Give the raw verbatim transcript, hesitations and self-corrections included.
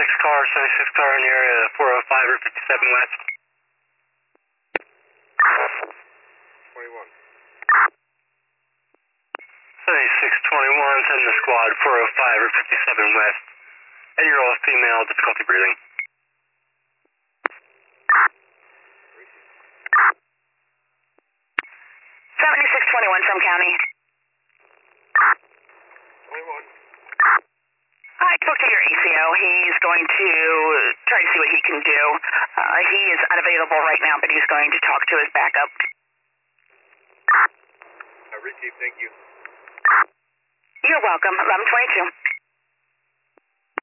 seventy-six car, seventy-six car in the area, four oh five or fifty-seven west. twenty-one. seventy-six twenty-one, send the squad, four oh five or fifty-seven west. eighty-year-old female, difficulty breathing. seventy-six twenty-one from county. twenty-one. I spoke to your A C O. He's going to try to see what he can do. Uh, he is unavailable right now, but he's going to talk to his backup. I received, thank you. You're welcome. eleven twenty-two.